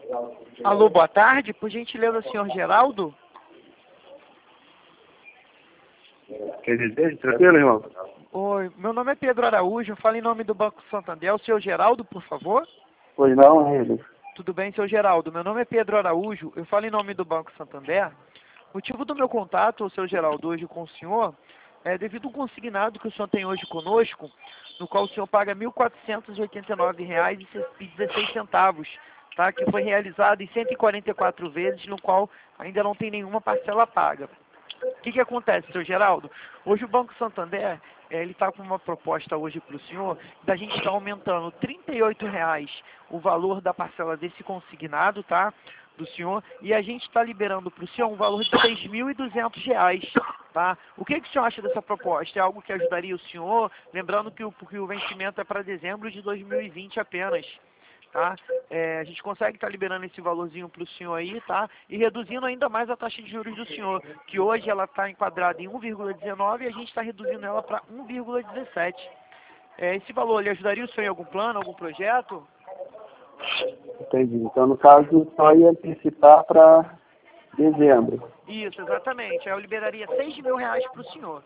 Alô, boa tarde. Por gentileza, senhor Geraldo? Quer dizer, tranquilo, irmão? Oi, meu nome é Pedro Araújo, eu falo em nome do Banco Santander. O senhor Geraldo, por favor? Pois não, ele. Tudo bem, senhor Geraldo. Meu nome é Pedro Araújo, eu falo em nome do Banco Santander. O motivo do meu contato, senhor Geraldo, hoje com o senhor, é devido a um consignado que o senhor tem hoje conosco, no qual o senhor paga R$ 1.489,16, tá? Que foi realizado em 144 vezes, no qual ainda não tem nenhuma parcela paga. O que acontece, senhor Geraldo? Hoje o Banco Santander, ele está com uma proposta hoje para o senhor, da gente estar aumentando R$ 38,00 o valor da parcela desse consignado, tá? Do senhor, e a gente está liberando para o senhor um valor de R$ 6.200, tá? O que o senhor acha dessa proposta? É algo que ajudaria o senhor? Lembrando que o vencimento é para dezembro de 2020 apenas. Tá? A gente consegue estar liberando esse valorzinho para o senhor aí, tá? E reduzindo ainda mais a taxa de juros do senhor, que hoje ela está enquadrada em 1,19 e a gente está reduzindo ela para 1,17. Esse valor, ele ajudaria o senhor em algum plano, algum projeto? Entendi. Então, no caso, só ia antecipar para dezembro. Isso, exatamente. Aí eu liberaria R$ 6.000 para o senhor.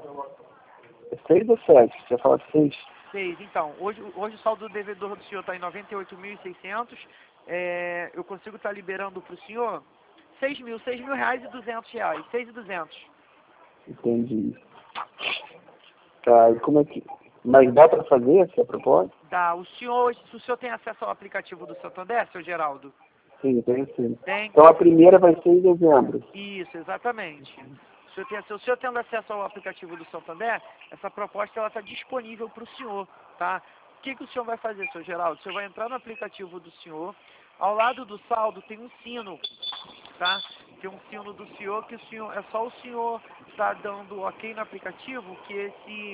6 ou 7? Você fala 6? 6. Então, hoje o saldo do devedor do senhor está em 98.600. Eu consigo estar liberando para o senhor R$ 6.200. 6.200. Entendi. Tá, e como é que... Mas dá para fazer essa proposta? Dá. O senhor tem acesso ao aplicativo do Santander, seu Geraldo? Sim, tem sim. Tem. Então a primeira vai ser em dezembro. Isso, exatamente. Se o senhor tendo acesso ao aplicativo do Santander, essa proposta ela está disponível para o senhor, tá? O que o senhor vai fazer, seu Geraldo? O senhor vai entrar no aplicativo do senhor, ao lado do saldo tem um sino, tá? Tem um sino do senhor que é só o senhor estar dando ok no aplicativo que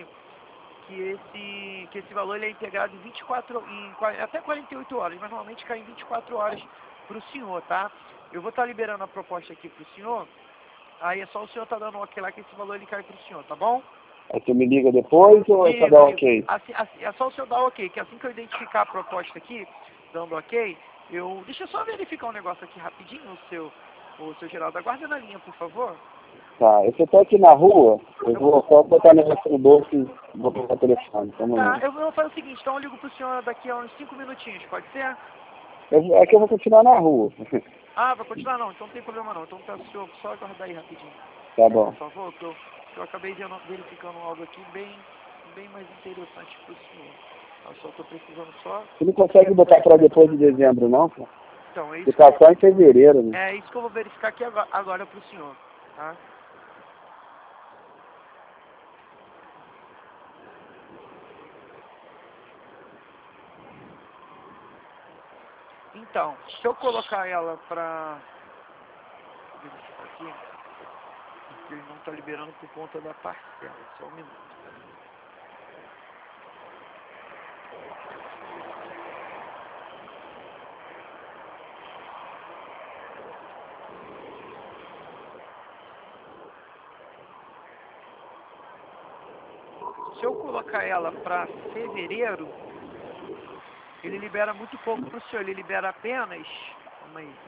esse valor ele é integrado em até 48 horas, mas normalmente cai em 24 horas para o senhor, tá? Eu vou estar liberando a proposta aqui para o senhor, aí é só o senhor estar dando ok lá que esse valor ele cai para o senhor, tá bom? Aí você me liga depois ou é só dar ok? Assim, é só o senhor dar ok, que assim que eu identificar a proposta aqui, dando ok, deixa eu só verificar um negócio aqui rapidinho, o seu Geraldo, aguarda na linha, por favor. Tá, eu estou aqui na rua, eu vou só botar o negócio no bolso e vou pegar o telefone. Tá, eu vou fazer o seguinte, então eu ligo pro senhor daqui a uns 5 minutinhos, pode ser? É que eu vou continuar na rua. Ah, vai continuar não, então não tem problema não, então peço o senhor só aguardar aí rapidinho. Tá bom. Por favor, que eu acabei verificando algo aqui bem mais interessante pro senhor. Eu só estou precisando só... Você não consegue botar para depois de dezembro, não, pô? Então, é isso. Porque tá só em fevereiro, né? É isso que eu vou verificar aqui agora pro senhor, tá? Então, se eu colocar ela pra verificar aqui, porque ele não está liberando por conta da parcela, só um minuto. Se eu colocar ela para fevereiro, ele libera muito pouco para o senhor. Ele libera apenas... Calma aí.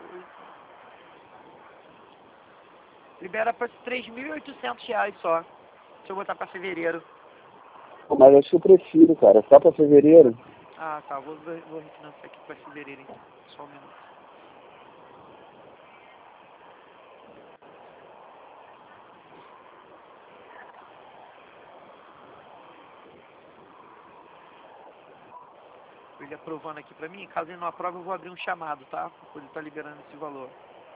Libera para R$ 3.800 só. Se eu botar para fevereiro. Pô, mas acho que eu prefiro, cara. Só para fevereiro. Ah, tá. Vou refinanciar aqui para fevereiro, então. Só um minuto. Ele aprovando aqui para mim. Caso ele não aprove, eu vou abrir um chamado, tá? Para poder estar liberando esse valor.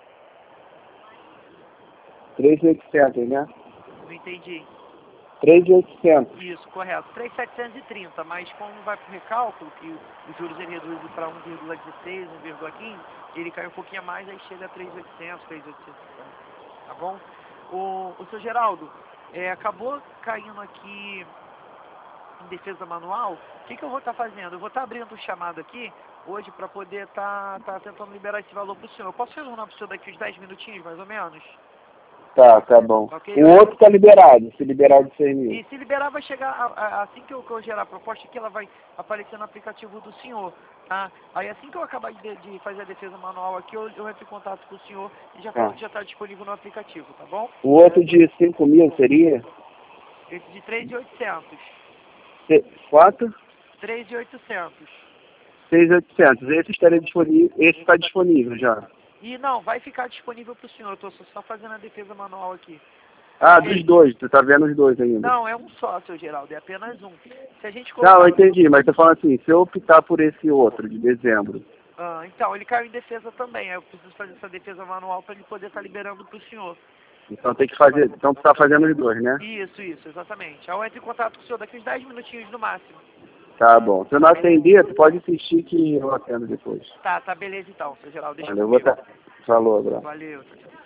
3.800, né? Não entendi. 3.800. Isso, correto. 3.730, mas como vai para o recálculo, que os juros ele reduz para 1,16, 1,15, ele cai um pouquinho a mais, aí chega a 3.800, 3.850. Tá bom? O seu Geraldo, acabou caindo aqui em defesa manual. O que eu vou estar fazendo? Eu vou estar abrindo o chamado aqui hoje para poder estar tentando liberar esse valor para o senhor. Eu posso retornar para o senhor daqui uns 10 minutinhos, mais ou menos? Tá bom. Ok? O outro tá liberado, se liberar de 6 mil. E se liberar, vai chegar, assim que eu gerar a proposta aqui, ela vai aparecer no aplicativo do senhor, tá? Aí assim que eu acabar de fazer a defesa manual aqui, eu entro em contato com o senhor e já falo que já está disponível no aplicativo, tá bom? O outro de 5 mil seria? Esse de 3.800. 4? 3.800. 6.800. Esse estaria disponível, esse está disponível já. E não, vai ficar disponível para o senhor, eu estou só fazendo a defesa manual aqui. Ah, dos dois, tu tá vendo os dois ainda. Não, é um só, seu Geraldo, é apenas um. Se a gente Não, colocar... eu entendi, mas tô falando assim, se eu optar por esse outro, de dezembro. Então, ele caiu em defesa também, aí eu preciso fazer essa defesa manual para ele poder estar liberando para o senhor. Então tem que fazer, então tu tá fazendo os dois, né? Isso, exatamente. Aí eu entro em contato com o senhor daqui uns 10 minutinhos no máximo. Tá bom. Se eu não atender, tu pode insistir que eu atendo depois. Tá, beleza então, seu Geraldo, deixa Valeu, comigo. Falou, abraço. Valeu, tchau, tchau.